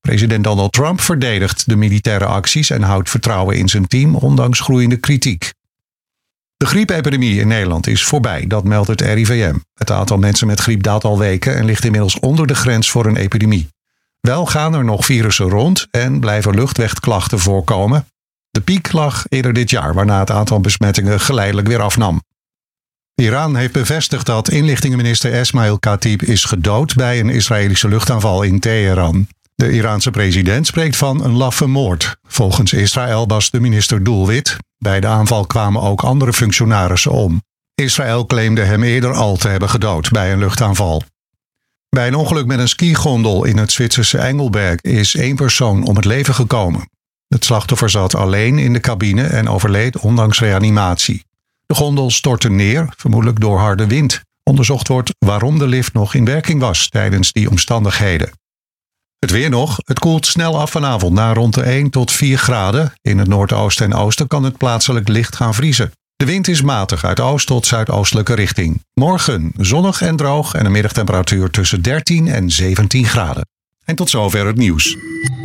President Donald Trump verdedigt de militaire acties en houdt vertrouwen in zijn team, ondanks groeiende kritiek. De griepepidemie in Nederland is voorbij, dat meldt het RIVM. Het aantal mensen met griep daalt al weken en ligt inmiddels onder de grens voor een epidemie. Wel gaan er nog virussen rond en blijven luchtwegklachten voorkomen. De piek lag eerder dit jaar, waarna het aantal besmettingen geleidelijk weer afnam. Iran heeft bevestigd dat inlichtingenminister Esmail Khatib is gedood bij een Israëlische luchtaanval in Teheran. De Iraanse president spreekt van een laffe moord. Volgens Israël was de minister doelwit. Bij de aanval kwamen ook andere functionarissen om. Israël claimde hem eerder al te hebben gedood bij een luchtaanval. Bij een ongeluk met een skigondel in het Zwitserse Engelberg is 1 persoon om het leven gekomen. Het slachtoffer zat alleen in de cabine en overleed ondanks reanimatie. De gondel stortte neer, vermoedelijk door harde wind. Onderzocht wordt waarom de lift nog in werking was tijdens die omstandigheden. Het weer nog. Het koelt snel af vanavond naar rond de 1 tot 4 graden. In het noordoosten en oosten kan het plaatselijk licht gaan vriezen. De wind is matig uit oost tot zuidoostelijke richting. Morgen zonnig en droog en een middagtemperatuur tussen 13 en 17 graden. En tot zover het nieuws.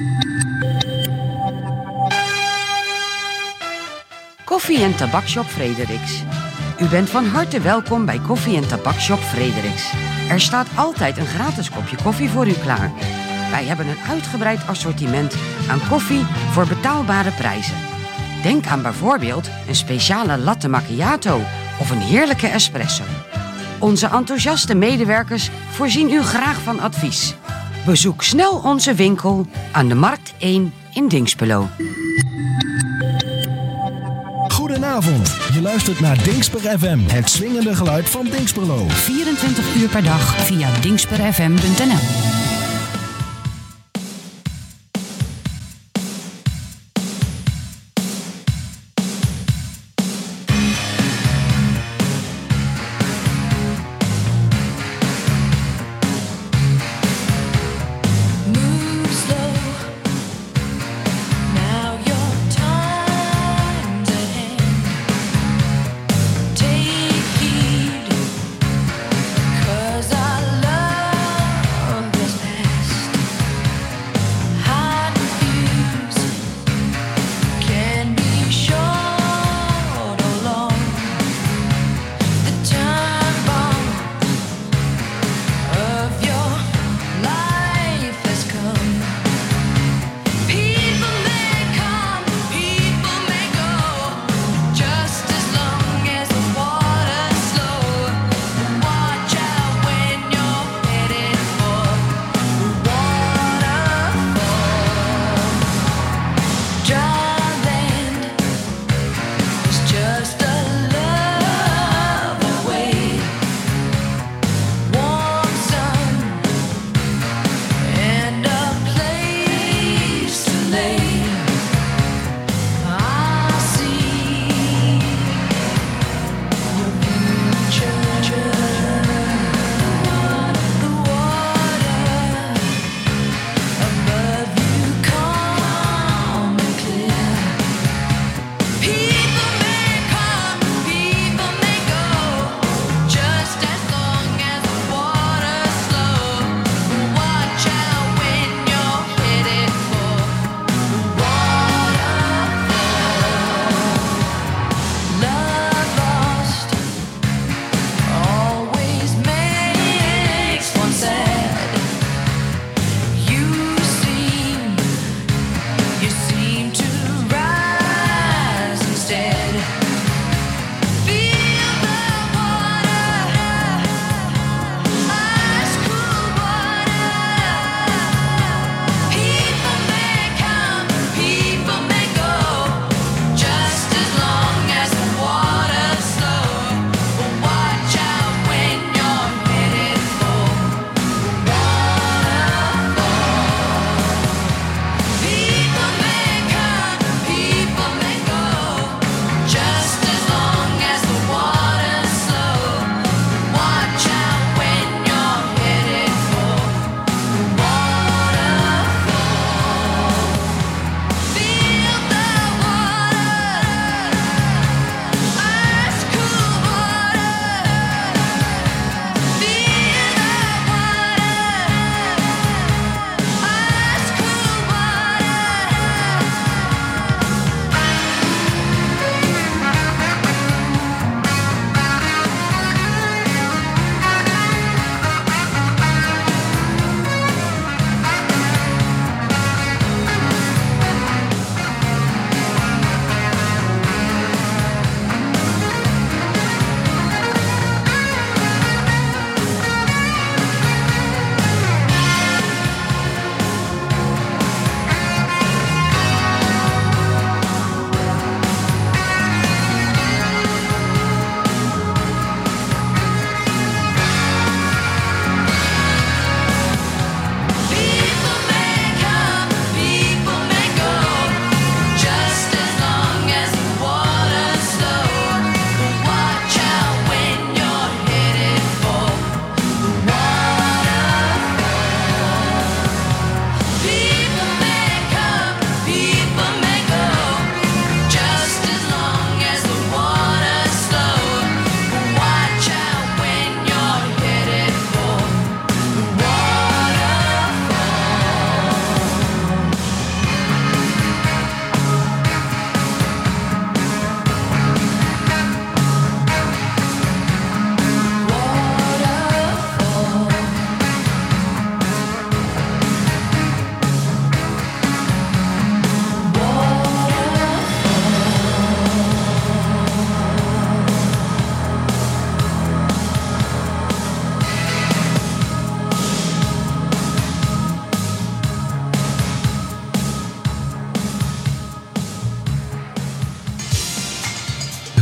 Koffie- en tabakshop Frederiks. U bent van harte welkom bij Koffie- en tabakshop Frederiks. Er staat altijd een gratis kopje koffie voor u klaar. Wij hebben een uitgebreid assortiment aan koffie voor betaalbare prijzen. Denk aan bijvoorbeeld een speciale latte macchiato of een heerlijke espresso. Onze enthousiaste medewerkers voorzien u graag van advies. Bezoek snel onze winkel aan de Markt 1 in Dinxperlo. Goedenavond, je luistert naar Dinxper FM, het swingende geluid van Dinxperlo. 24 uur per dag via dinxperfm.nl. This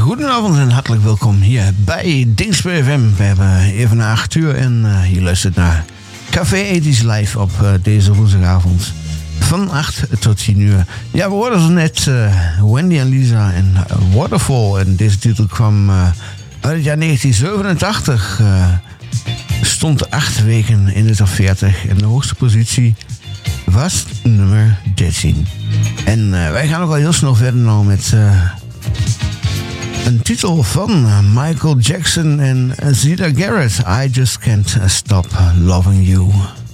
Goedenavond en hartelijk welkom hier bij Dingsper FM. We hebben even na 8 uur en je luistert naar Café 80's live op deze woensdagavond. Van 8 tot 10 uur. Ja, we hoorden zo net Wendy en Lisa en Waterfall. En deze titel kwam uit het jaar 1987. Stond 8 weken in de top 40. En de hoogste positie was nummer 13. En wij gaan ook al heel snel verder nou met een titel van Michael Jackson en Zeta Garrett. I Just Can't Stop Loving You.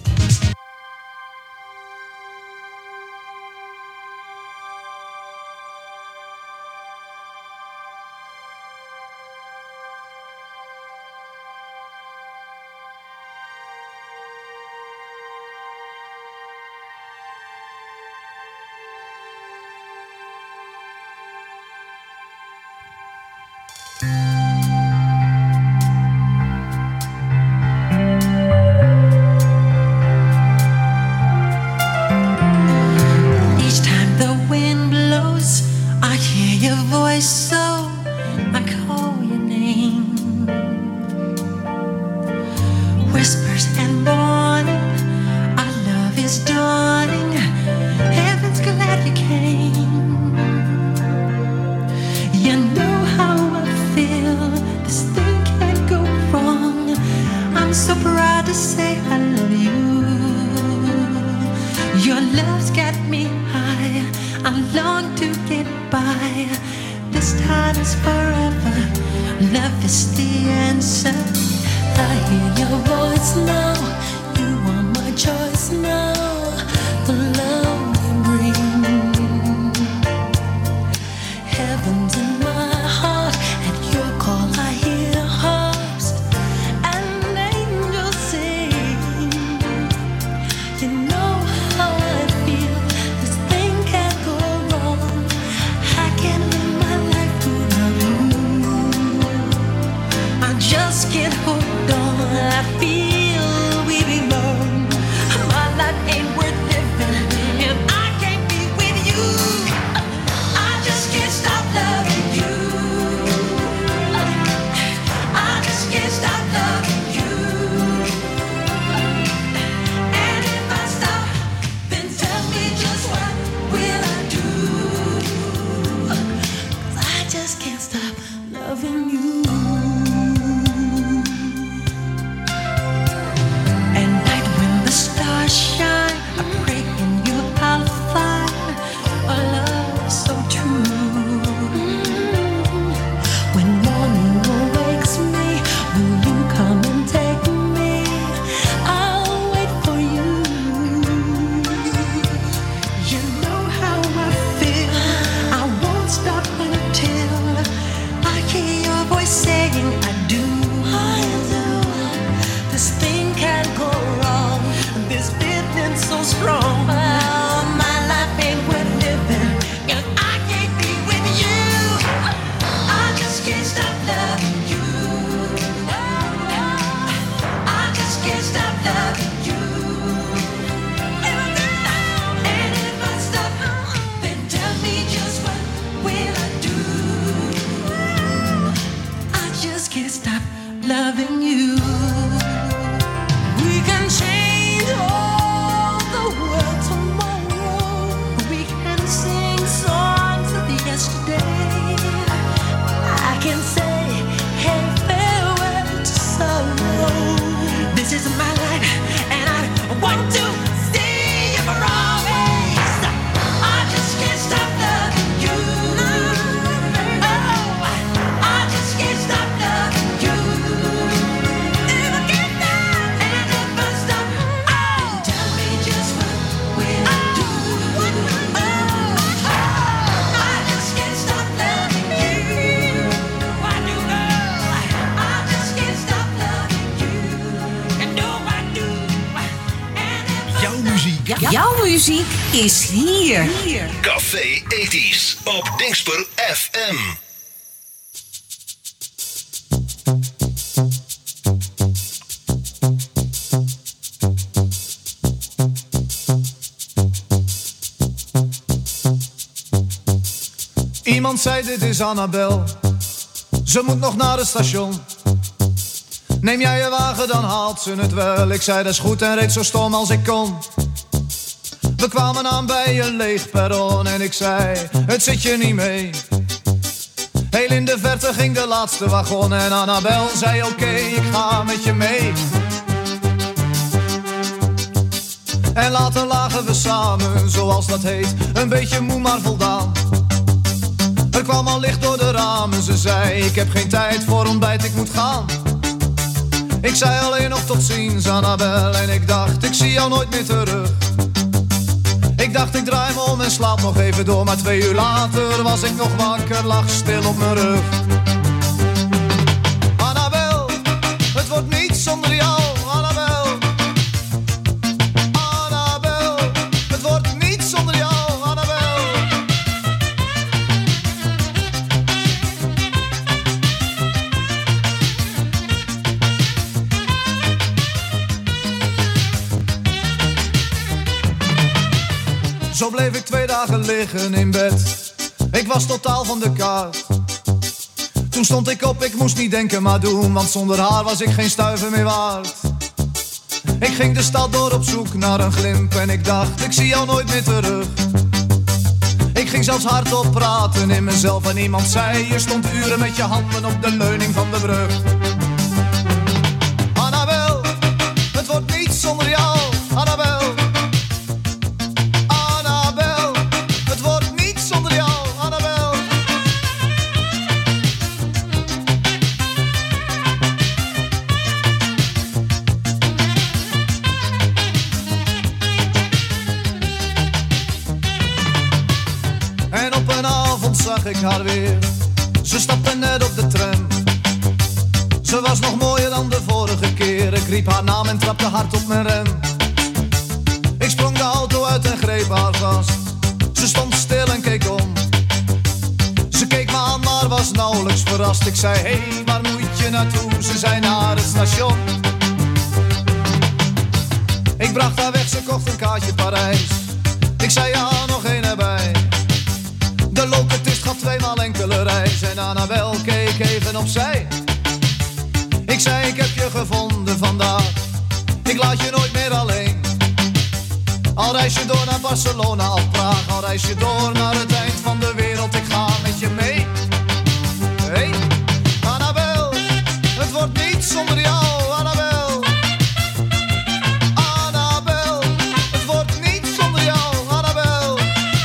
Jouw muziek is hier. Café 80's op Dingsper FM. Iemand zei dit is Annabel. Ze moet nog naar het station. Neem jij je wagen, dan haalt ze het wel. Ik zei dat is goed en reed zo stom als ik kon. We kwamen aan bij een leeg perron en ik zei, het zit je niet mee. Heel in de verte ging de laatste wagon en Annabel zei oké, ik ga met je mee. En later lagen we samen, zoals dat heet, een beetje moe maar voldaan. Er kwam al licht door de ramen, ze zei, ik heb geen tijd voor ontbijt, ik moet gaan. Ik zei alleen nog tot ziens, Annabel, en ik dacht, ik zie jou nooit meer terug. Ik dacht, ik draai me om en slaap nog even door, maar 2 uur later was ik nog wakker, lag stil op mijn rug. Annabel, het wordt niet zonder jou, Annabel. Annabel, het wordt niet zonder jou, Annabel. Zo bleef ik 2 dagen liggen in bed. Ik was totaal van de kaart. Toen stond ik op, ik moest niet denken maar doen, want zonder haar was ik geen stuiver meer waard. Ik ging de stad door op zoek naar een glimp en ik dacht, ik zie jou nooit meer terug. Ik ging zelfs hardop praten in mezelf en iemand zei, je stond uren met je handen op de leuning van de brug. Annabel, het wordt niet zonder jou, Annabel. Zag ik haar weer, ze stapte net op de tram. Ze was nog mooier dan de vorige keer. Ik riep haar naam en trapte hard op mijn rem. Ik sprong de auto uit en greep haar vast. Ze stond stil en keek om. Ze keek me aan, maar was nauwelijks verrast. Ik zei, hey, waar moet je naartoe? Ze zei, naar het station. Ik bracht haar weg, ze kocht een kaartje Parijs. Ik zei, ja, nog één erbij. De locatist gaf 2 maal enkele reis en Annabel keek even opzij. Ik zei, ik heb je gevonden vandaag, ik laat je nooit meer alleen. Al reis je door naar Barcelona of Praag, al reis je door naar het eind van de wereld, ik ga met je mee. Hey, Annabel, het wordt niet zonder jou, Annabel. Annabel, het wordt niet zonder jou, Annabel.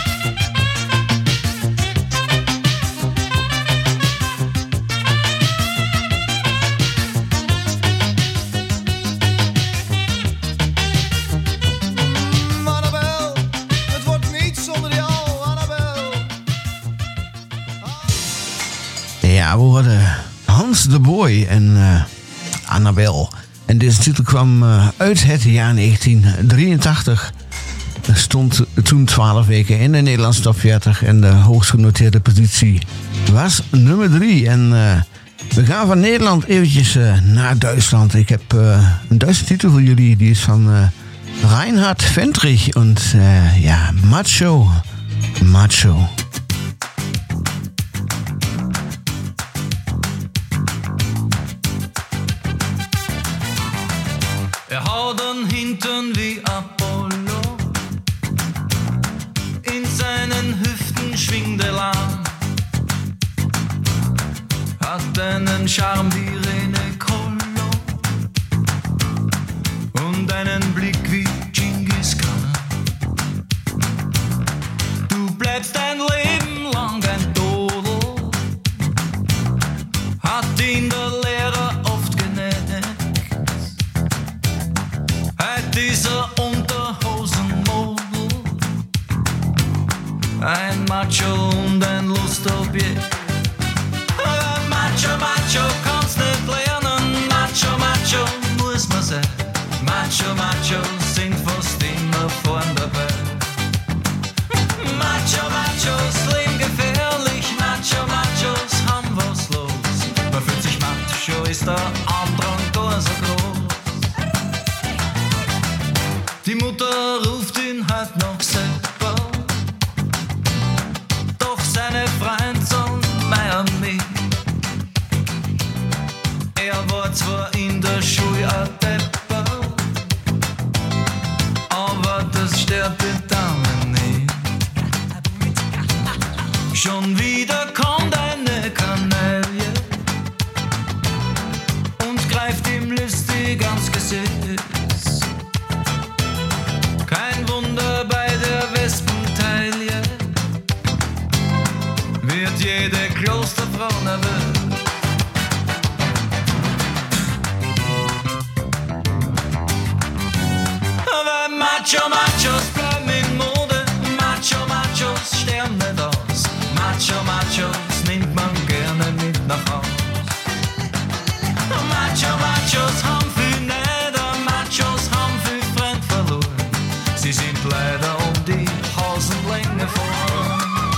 Ja, we hoorden Hans de Boy en Annabel. En deze titel kwam uit het jaar 1983. Er stond toen 12 weken in de Nederlandse top 40. En de hoogst genoteerde positie was nummer 3. En we gaan van Nederland eventjes naar Duitsland. Ik heb een Duitse titel voor jullie. Die is van Reinhard Fendrich. En ja, Macho. Macho. Er haut den Hintern wie Apollo, in seinen Hüften schwingt er lang, hat einen Charme wie René Collo und einen Blick wie Genghis Khan. Du bleibst dein Leben lang ein Dodel, hat ihn der Lehrer oft genäht. Dieser Unterhosenmodel, ein Macho und ein Lustobjekt. Macho, Macho, kannst nicht lernen. Macho, Macho, muss man sein. Macho, Macho, sind fast immer vorn dabei. Macho, Machos, leben gefährlich. Macho, Machos, haben was los. Man fühlt sich macho, ist der Andrang gar so groß. Die Mutter ruft ihn halt noch selber, doch seine Freund soll Miami. in der Schule ein Depper, aber das stört die Damen nicht. Schon wieder kommt eine Kanaille und greift ihm listig ans Gesäß. Kein Wunder bei der Wespentaille, wird jede Klosterfrau nervös. Aber Machos bleiben in Mode, Machos sterben nicht aus. Machos nimmt man gerne mit nach Haus. Machos haben viel Neider, Machos haben viel Freund verloren. Sie sind leider um die Hosenlänge vor.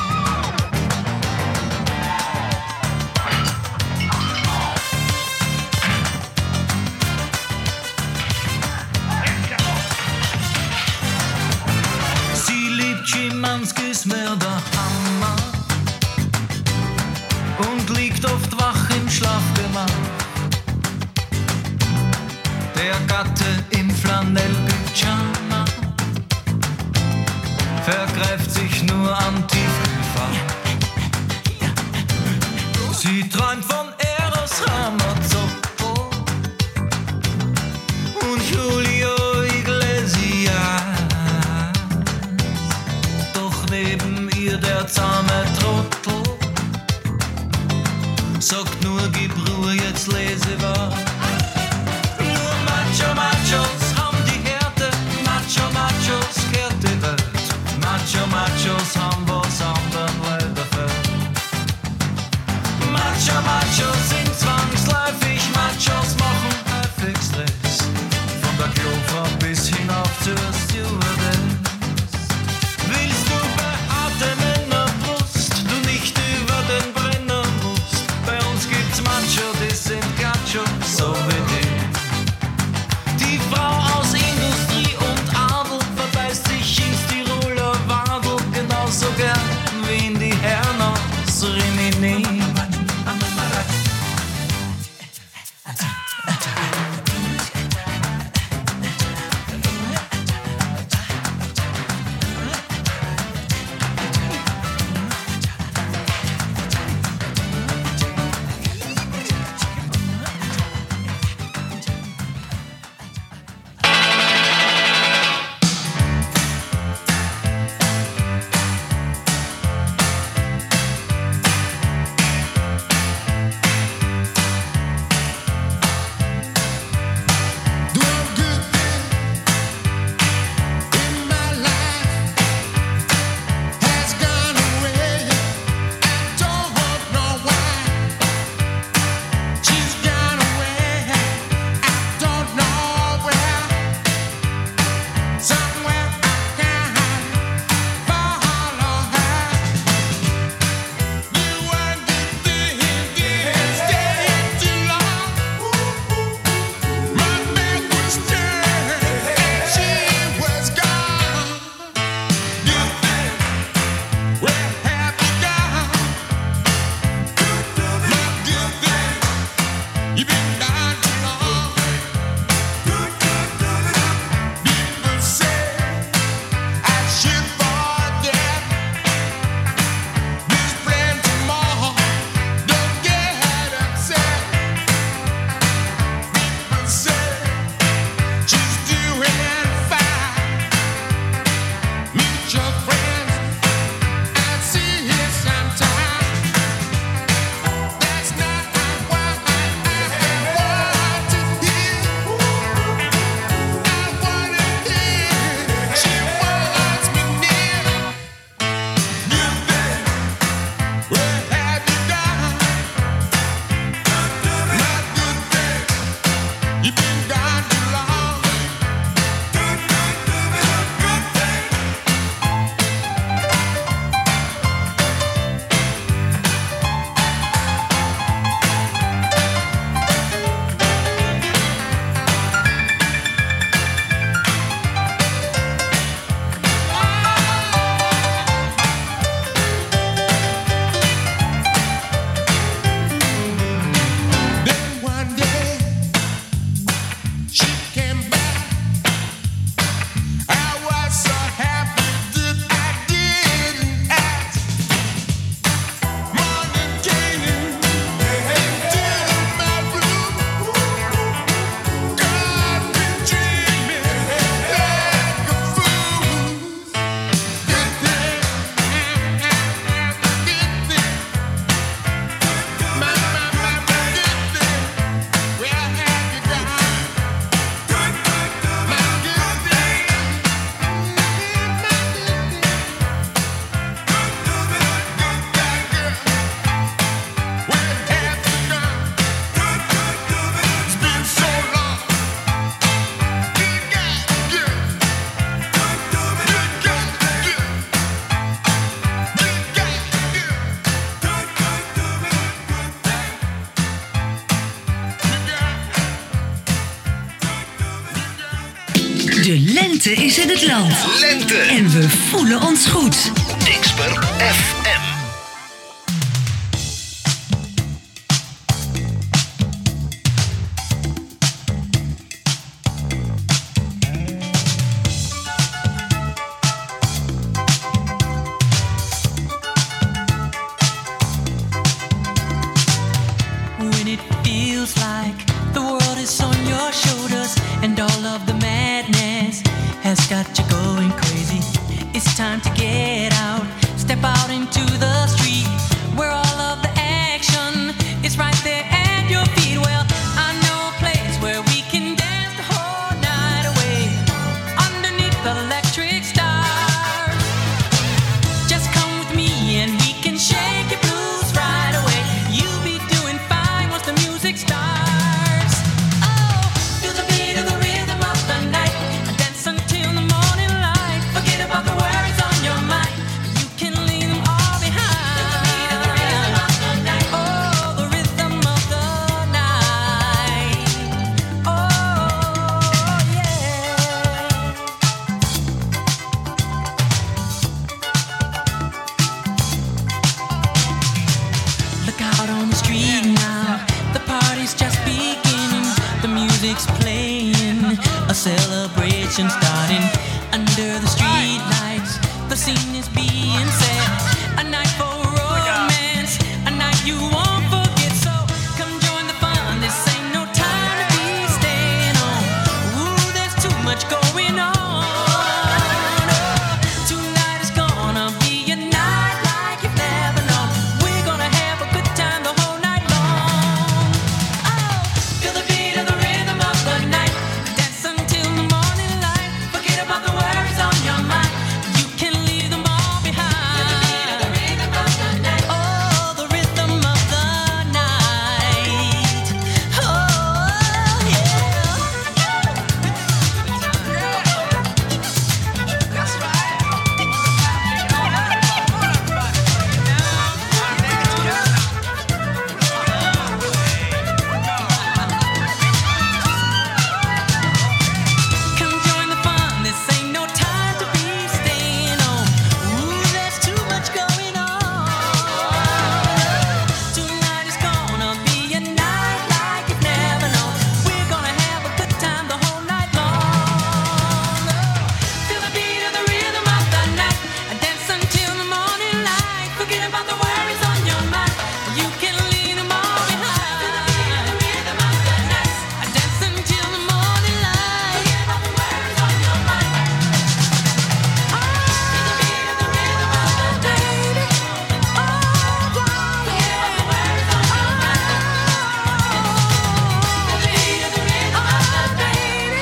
Sie liebt Schimanskis Mörderhammer und liegt oft wach im Schlafgemach. Der Gatte im Flanellpyjama vergreift sich nur an Tiefkühlfach. Sie träumt von Eros Ramazzotti und Julio Iglesias. Doch neben ihr der zahme Trottel sagt nur, gib Ruhe, jetzt lese was. Nur Machos haben die Härte, Machos kehrt die Welt. Machos haben was anderen leider fällt. Machos sind zwangsläufig, Machos machen häufig Stress. Von der Klofrau bis hinauf zur Stewardess. Willst du behaarte Männerbrust, du nicht über den Brenner musst? Bei uns gibt's Macho, die sind Gacho, so Lente is in het land. Lente. En we voelen ons goed. Dingsper FM. When it feels like the world is on your shoulders and all of the madness has got you going crazy, it's time to get out, step out into the street where all of the action is right there at your feet. Well, I know a place where we can dance the whole night away underneath the electric stars. Just come with me and we can shake your blues right away. You'll be doing fine once the music starts. Oh, feel the beat of the rhythm of the night. Dance until the morning light. Forget about the worries on your mind. You can leave them all behind. Feel the beat of the rhythm of the night. Oh, the rhythm of the night. Oh, yeah. Look out on the street now, the party's just beginning. The music's playing, a celebration starting. Under the street lights, the scene is being set. A night for romance, a night you won't forget. So come join the fun, this ain't no time to be staying on. Ooh, there's too much going on. Oh, tonight is gonna be a night like you've never known. We're gonna have a good time the whole night long. Oh, feel the beat of the rhythm of the night. Dance until the morning light. Forget about the worries on your mind. You can leave them all behind. Feel the beat of the rhythm of the night. Oh, the rhythm of the night. Oh, yeah. That's right. Come join the fun, this ain't no time to be staying on. Ooh, there's too much going on. Tonight is gonna be a night like you've never known. We're gonna have a good time the whole night long. Feel the beat of the rhythm of the night. Dance until the morning light. Forget about the worries on your mind. You can leave them all behind. Feel the beat of the rhythm of the night. Dance until the morning light. Forget about the worries on your mind. Feel the beat of the rhythm of the night. Oh, forget about the worries on your mind. Feel the beat of the rhythm of the night.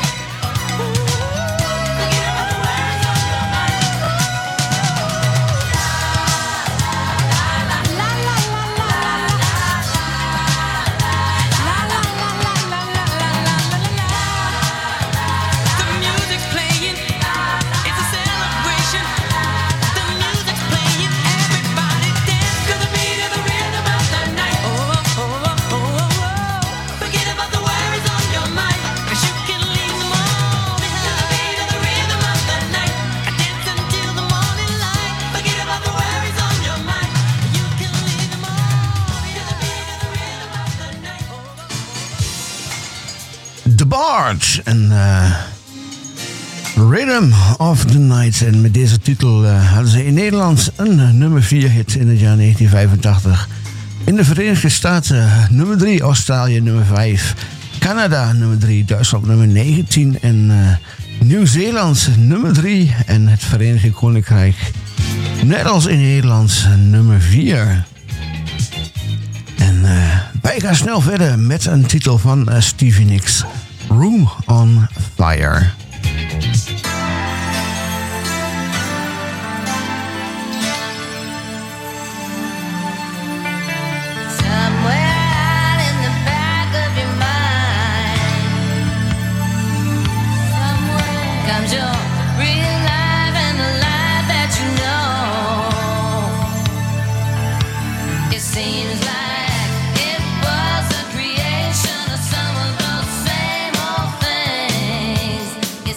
Forget about the worries on your mind. The music's playing, it's a celebration. The music's playing, everybody dance to the beat of the rhythm of the night. Oh, oh, oh, oh, oh, oh. Forget about the worries on your mind, 'cause you can leave them all behind. To the beat of the rhythm of the night, dance until the morning light. Forget about the worries on your mind, you can leave them all behind. To the beat of the rhythm of the night. The Barge en Rhythm of the Night. En met deze titel hadden ze in Nederland een nummer 4 hit in het jaar 1985. In de Verenigde Staten nummer 3, Australië nummer 5, Canada nummer 3, Duitsland nummer 19 en Nieuw-Zeeland nummer 3 en het Verenigd Koninkrijk, net als in Nederland, nummer 4. En wij gaan snel verder met een titel van Stevie Nicks, Room on Fire. Somewhere out in the back of your mind, comes your real life and the life that you know. It seems like it was a creation of some of those same old things.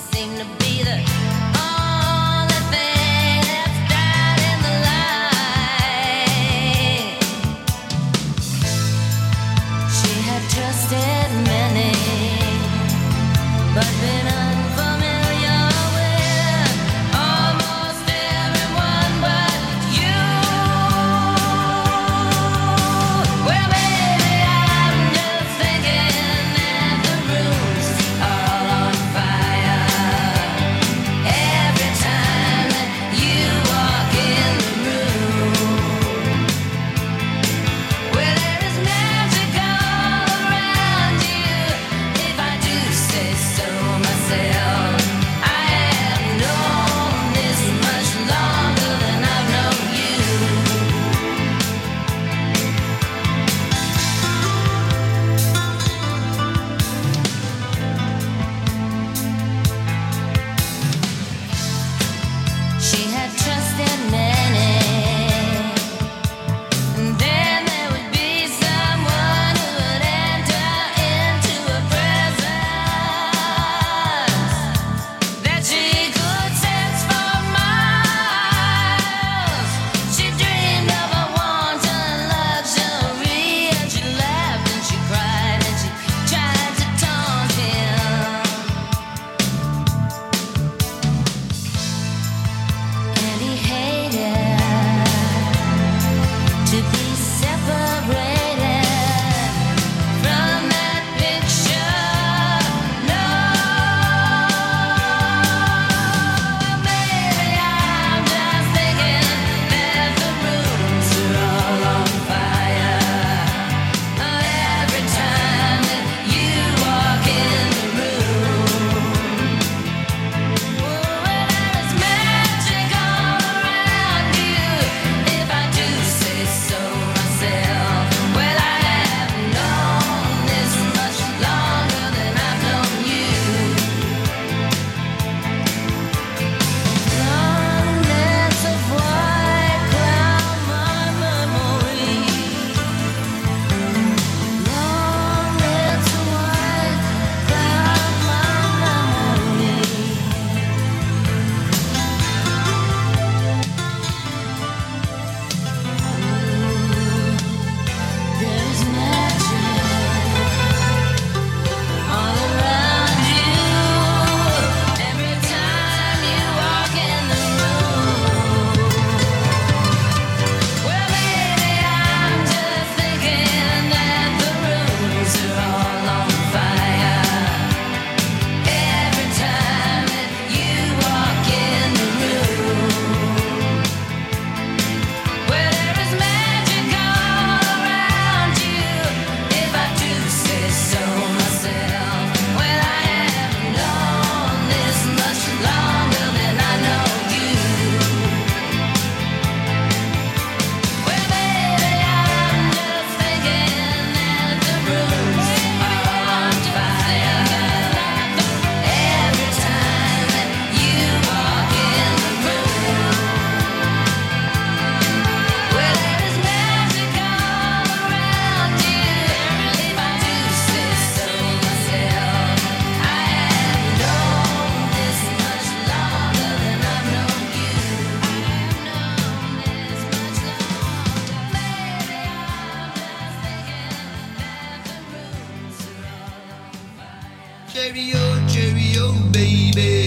Cheerio, cheerio, baby.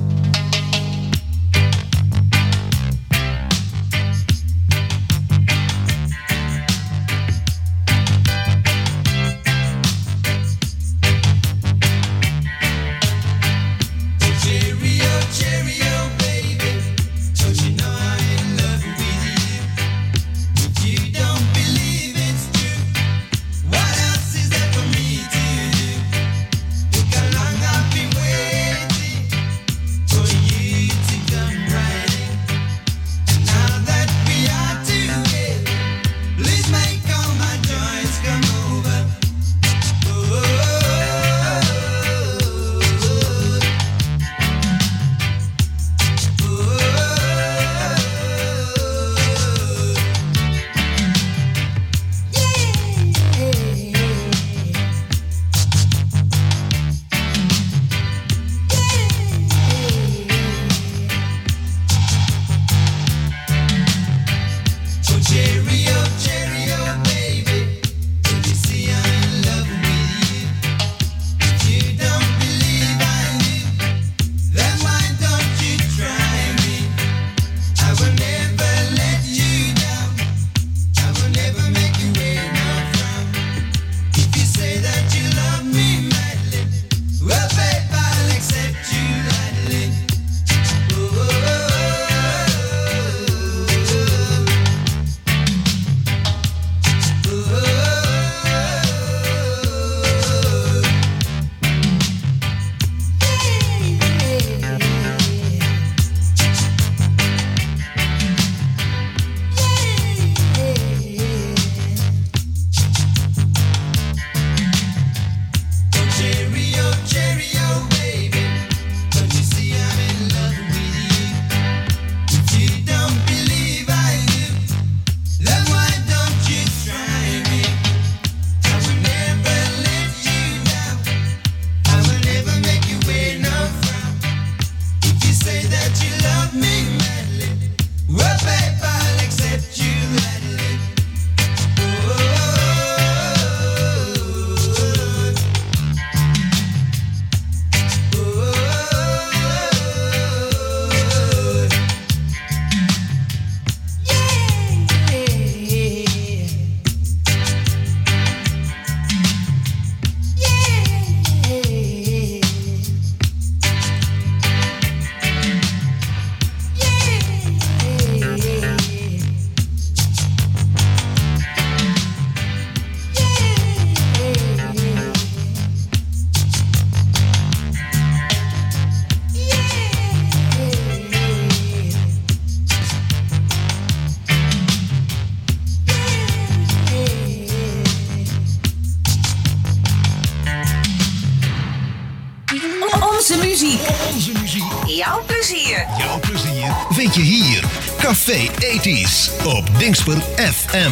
Jouw plezier. Jouw plezier vind je hier. Café 80's op Dingsper FM.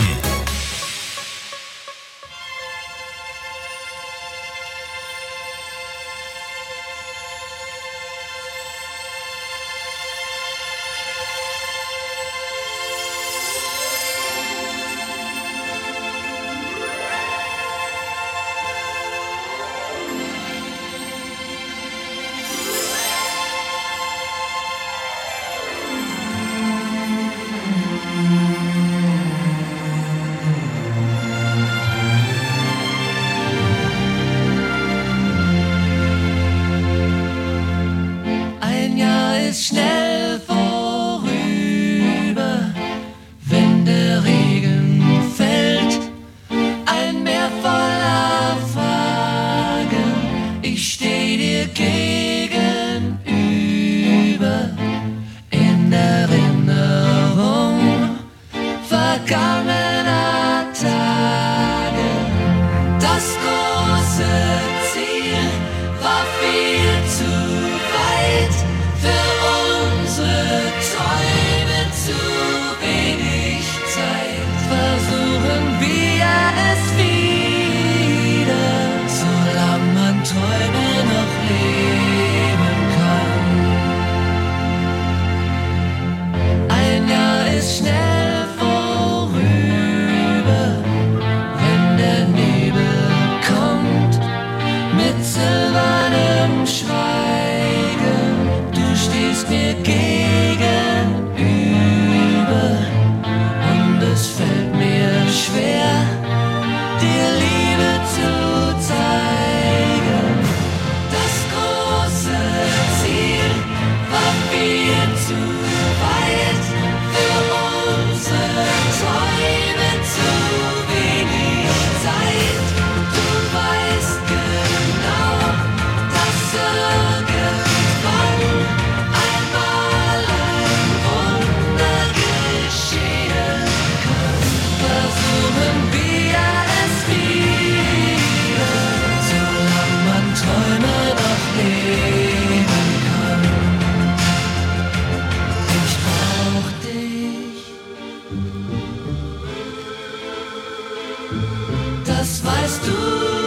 das weißt du.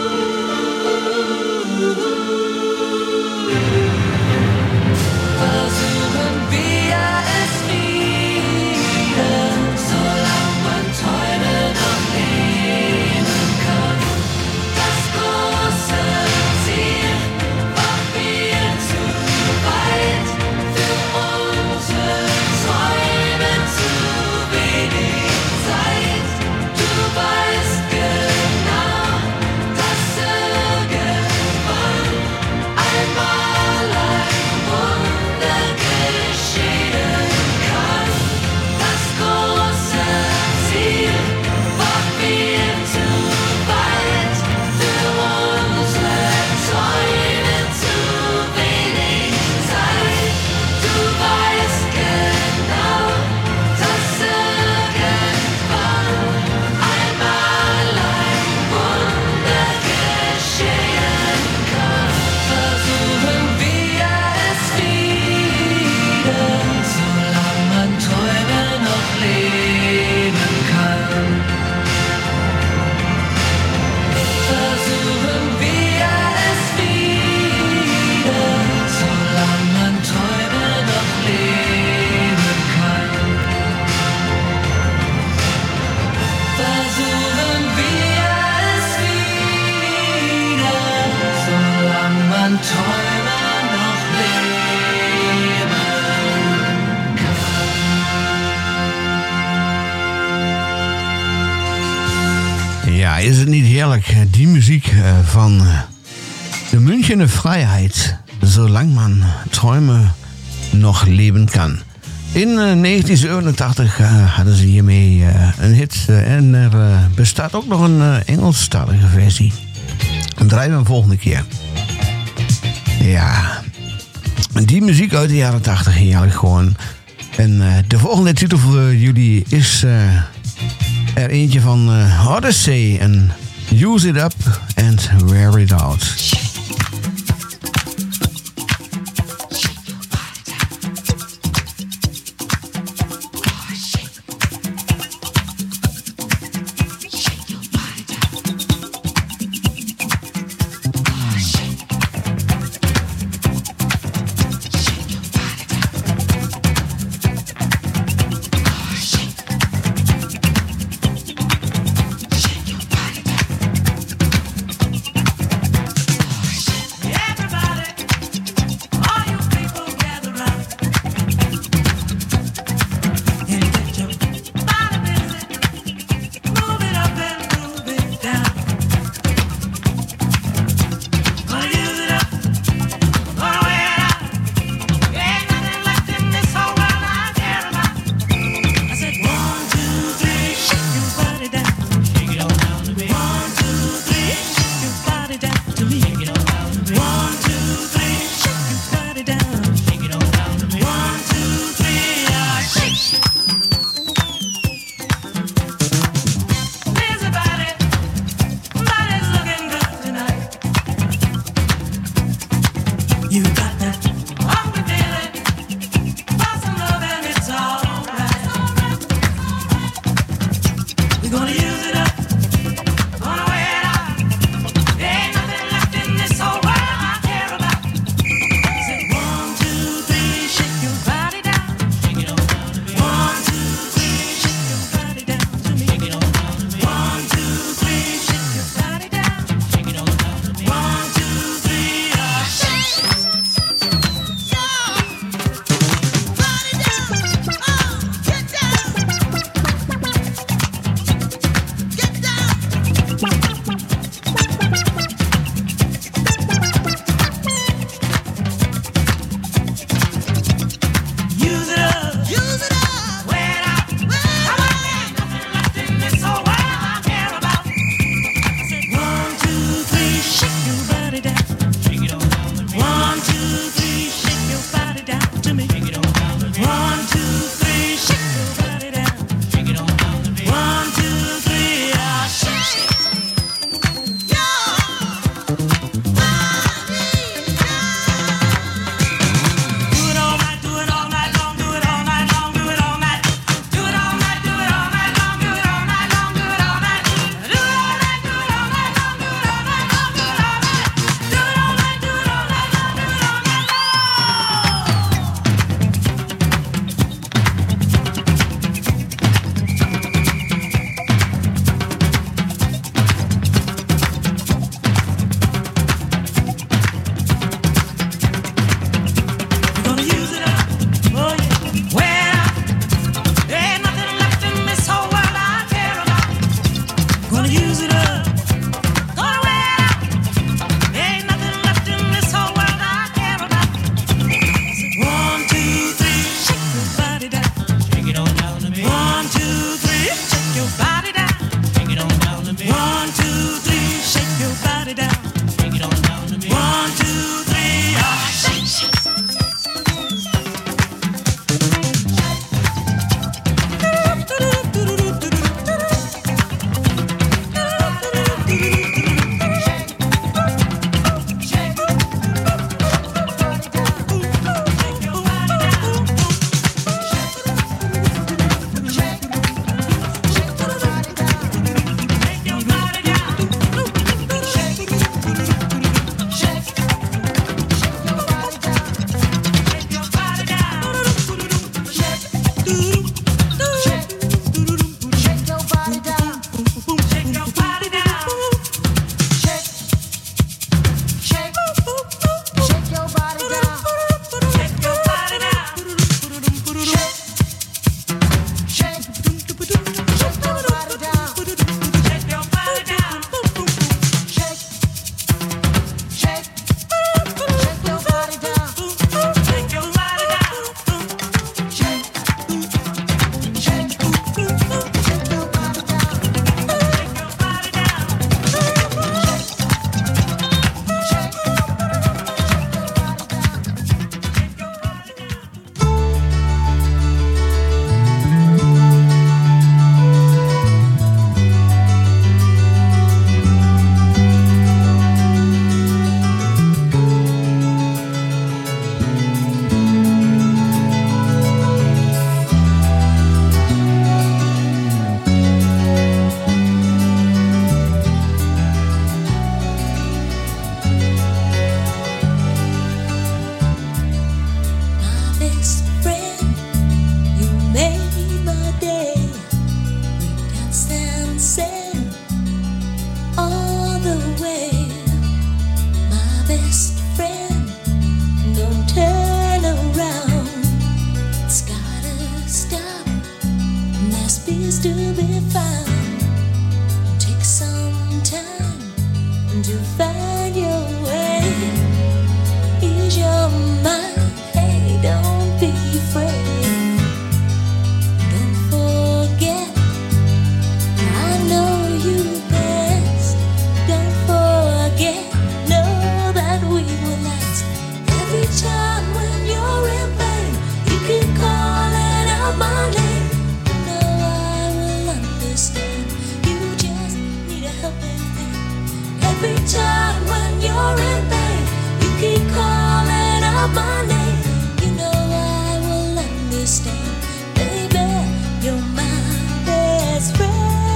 Versuchen wir es wieder, solange man Träume noch leben kann. Das große Ziel war viel zu weit, für unsere Träume zu wenig Zeit. Du weißt genau, dass irgendwann einmal ein Wunder geschehen kann. Das große Ziel war viel zu weit, für unsere Träume zu wenig Zeit. Du weißt genau, dass irgendwann einmal ein Wunder geschehen kann. Versuchen wir es wieder, solange man Träume noch leben kann. Versuchen wir es wieder, solange man Träume noch leben kann. Versuchen wir es wieder, solange man Träume noch leben Ja, is het niet heerlijk? Die muziek van de Münchener Vrijheid. Zolang man Träume nog leven kan. In 1987 hadden ze hiermee een hit. En er bestaat ook nog een Engelstalige versie. Dat draaien we een volgende keer. Ja, die muziek uit de jaren 80 heerlijk gewoon. En de volgende titel voor jullie is er eentje van Odyssey en Use It Up and Wear It Out. peace to be found. Take some time to find your way. Ease your mind, hey, don't be afraid. Don't forget, I know you best. Don't forget, know that we will last. Every time when you're in pain, you keep calling out my name. You know I will understand. You just need a helping hand. Every time when you're in pain, you keep calling out my name. You know I will understand. Baby, you're my best friend.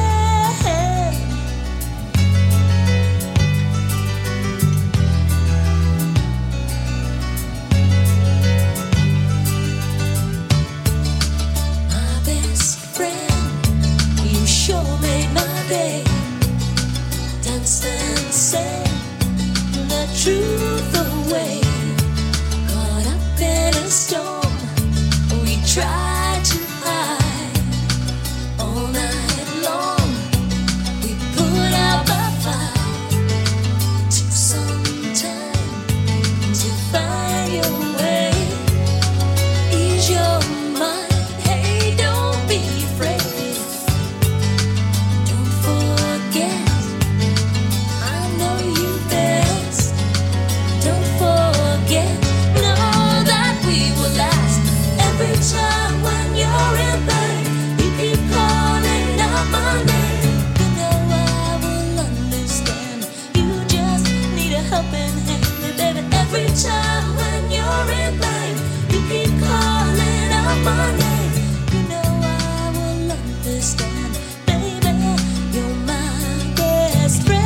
My best friend, you sure made my day. Danced and sang the truth away. Caught up in a storm, we tried to hide. All night long, we put out the fire. Took some time to find your way. Ease your mind, hey, don't be afraid. Don't forget, I know you best. Don't forget, know that we will last. Every time when you're in pain, you keep calling out my name. You know I will understand. You just need a helping hand, baby. Every time when you're in pain, you keep calling out my name. You know I will understand, baby. You're my best friend.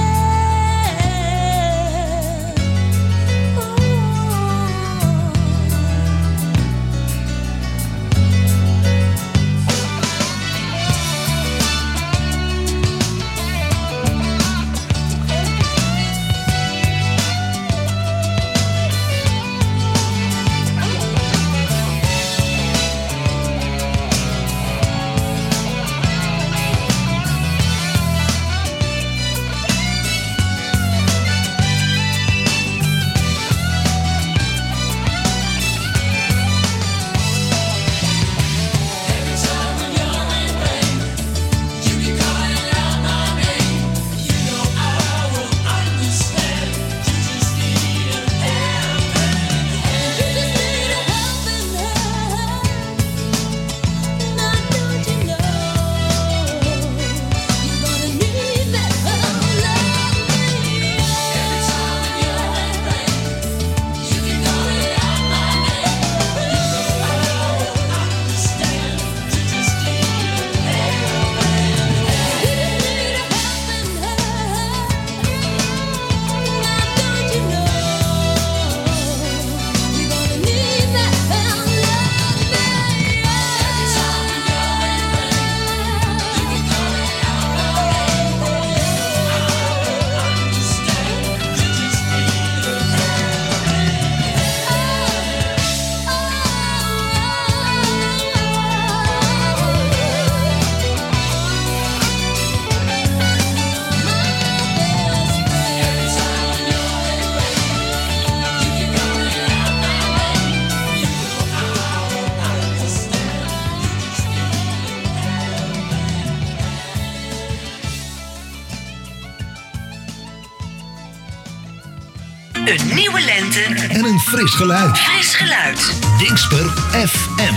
Een nieuwe lente En een fris geluid. Fris geluid. Dingsper FM.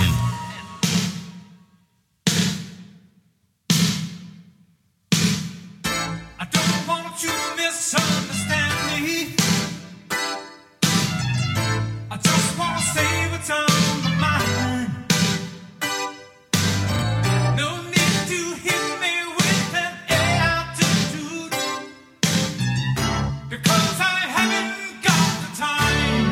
I don't want you to misunderstand me. I just want to say what's on my mind. No need to hit me with an attitude, because I haven't got the time.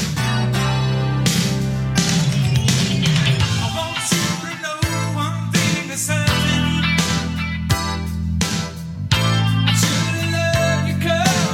I want you to know one thing is certain. I should have loved you, girl.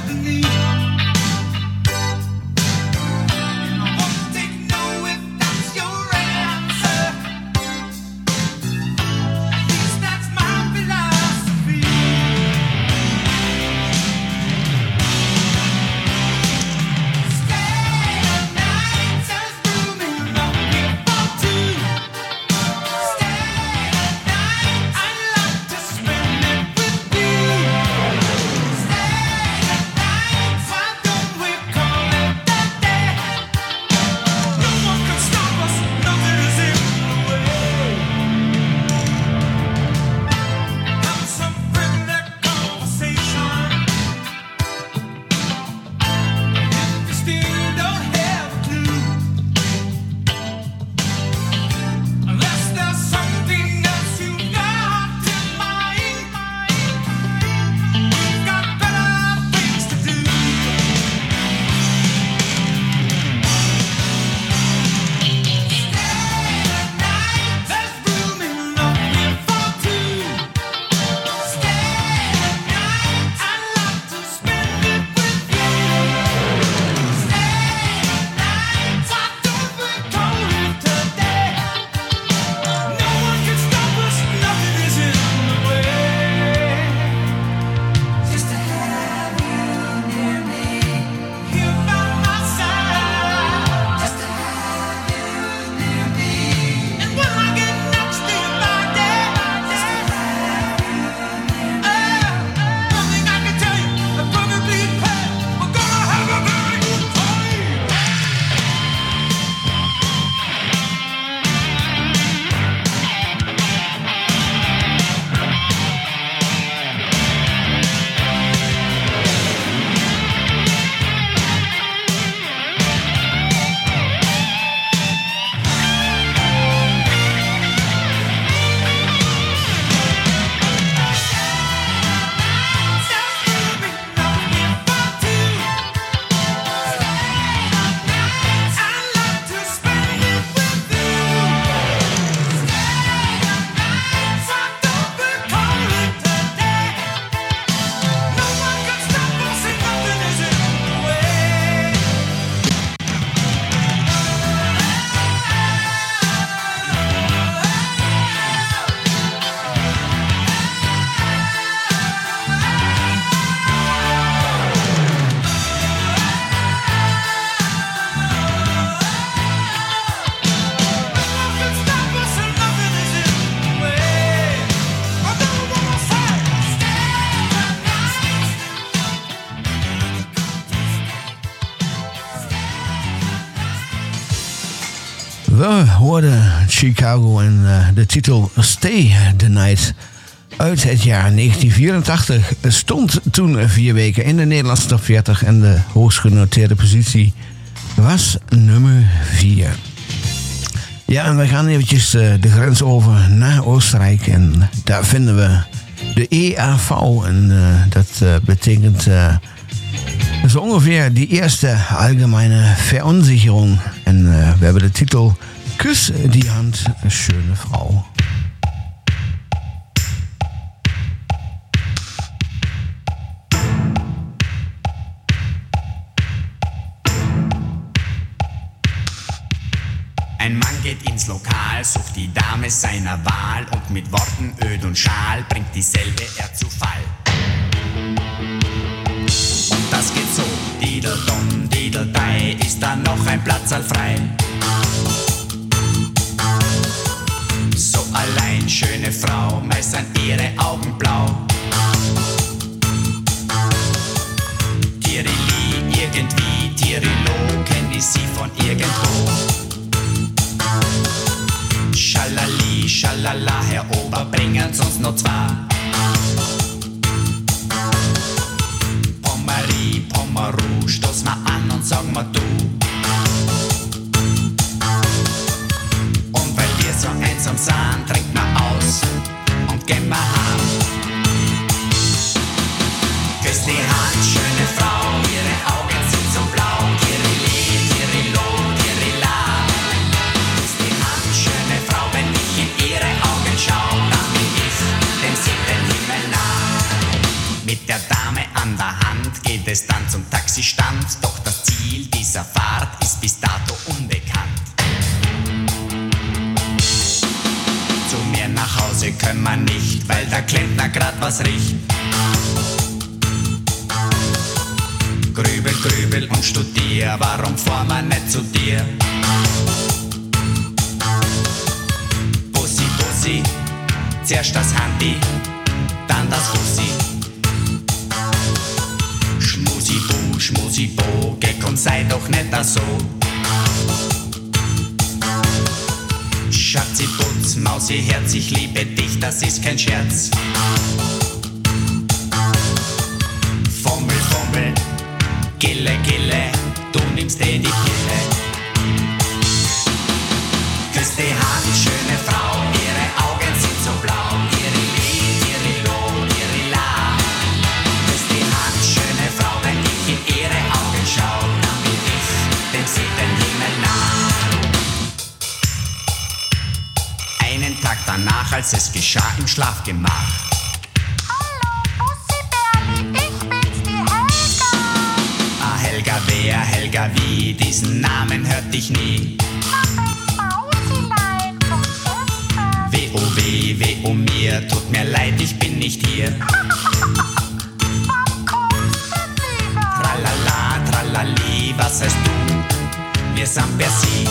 hoorde Chicago en de titel Stay the Night uit het jaar 1984. Stond toen 4 weken in de Nederlandse top 40 en de hoogst genoteerde positie was nummer 4. Ja, en we gaan eventjes de grens over naar Oostenrijk en daar vinden we de EAV en dat betekent zo ongeveer die eerste allgemeine Verunsicherung. En we hebben de titel Kus die Hand, schöne Frau. Ein Mann geht ins Lokal, sucht die Dame seiner Wahl und mit Worten öd und schal bringt dieselbe er zu Fall. Und das geht so, Didel-Dom, Didel-Dei, ist da noch ein Platzerl frei? So allein, schöne Frau, meist sind ihre Augen blau. Tirili, irgendwie, Tirilo, kenn ich sie von irgendwo. Schalali, schalala, Herr Ober, bringen's uns noch zwei. Pommerie, Pommeru, stoß mal an und sag mal du. Und weil wir so einsam sind, trinkt mal aus und gehen mal heim. Küss die Hand, schöne Frau, ihre Augen sind so blau. Tirili, Tirilo, Tirila. Küss die Hand, schöne Frau, wenn ich in ihre Augen schau, dann bin ich dem siebten Himmel nah. Mit der Dame an der Hand geht es dann zum Taxistand, doch das Ziel dieser Fahrt ist bis dato unbekannt. Zu mir nach Hause können wir nicht, weil der Klempner grad was riecht. Grübel, grübel und studier, warum fahren wir nicht zu dir? Bussi, Bussi, zuerst das Handy, dann das Fussi. Schmusi, Bo, geh komm, sei doch nicht da so. Schatzi, Putz, Mausi, Herz, ich liebe dich, das ist kein Scherz. Fummel, Fummel, Gille, Gille, du nimmst die Pille. Küss die Hand, schöne Frau, ihre Augen sind so blau. Tirili, Tirilo, Tirila. Küss die Hand, schöne Frau, wenn ich in ihre Augen schau, dann bin ich dem siebten Himmel nah. Einen Tag danach, als es geschah im Schlafgemach. Helga wer, Helga wie, diesen Namen hört ich nie. Weh oh mir, tut mir leid, ich bin nicht hier. Tralala, tralali, was heißt du? Wir sind per Sie.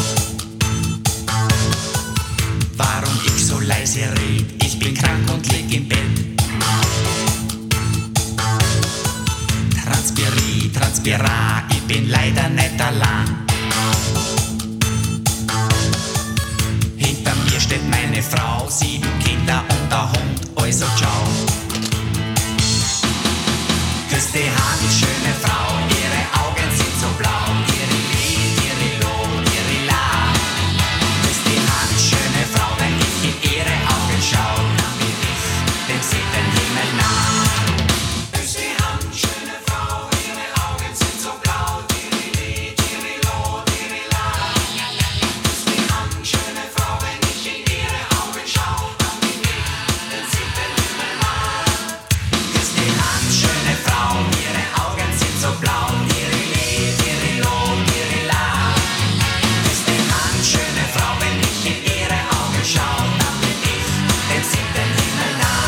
Warum ich so leise red? Ich bin krank und lieg im Bett. Transpira, ich bin leider nicht allein. Hinter mir steht meine Frau, 7 Kinder und der Hund, also ciao. Küss die Hand, schöne Frau, ihre Augen sind so blau. Tirili, Tirilo, Tirila. Küss die Hand, schöne Frau, wenn ich in ihre Augen schau, dann bin ich dem siebten Himmel nah. Küss die Hand, schöne Frau, ihre Augen sind so blau. Tirili, Tirilo, Tirila. Küss die Hand, schöne Frau, wenn ich in ihre Augen schau, dann bin ich dem siebten Himmel nah. Küss die Hand, schöne Frau, ihre Augen sind so blau. Tirili, Tirilo, Tirila. Küss die Hand, schöne Frau, wenn ich in ihre Augen schau, dann bin ich dem siebten Himmel nah.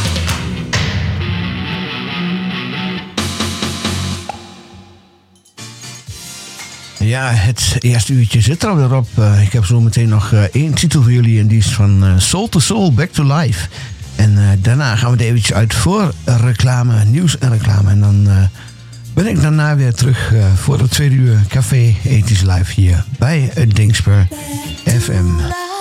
Ja, het eerste uurtje zit er alweer op. Ik heb zo meteen nog 1 titel voor jullie en die is van Soul to Soul, Back to Life. En daarna gaan we het eventjes uit voor reclame, nieuws en reclame. En dan ben ik daarna weer terug voor het tweede uur Café 80's Live hier bij Dingsper FM.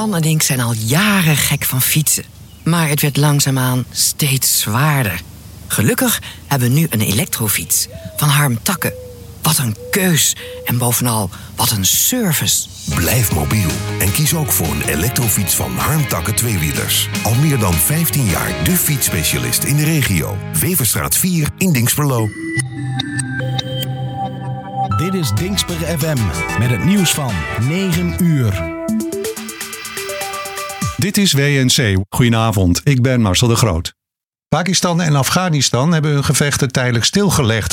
man en ik zijn al jaren gek van fietsen. Maar het werd langzaamaan steeds zwaarder. Gelukkig hebben we nu een elektrofiets van Harm Takke. Wat een keus en bovenal wat een service. Blijf mobiel en kies ook voor een elektrofiets van Harm Takke tweewielers. Al meer dan 15 jaar de fietsspecialist in de regio. Weverstraat 4 in Dinxperlo. Dit is Dinxper FM met het nieuws van 9 uur. Dit is WNC. Goedenavond, ik ben Marcel de Groot. Pakistan en Afghanistan hebben hun gevechten tijdelijk stilgelegd